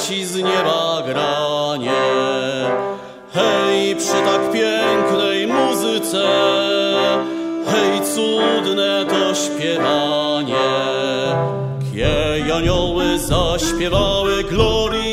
leci z nieba granie. Hej, przy tak pięknej muzyce, hej, cudne to śpiewanie. Kie anioły zaśpiewały glorii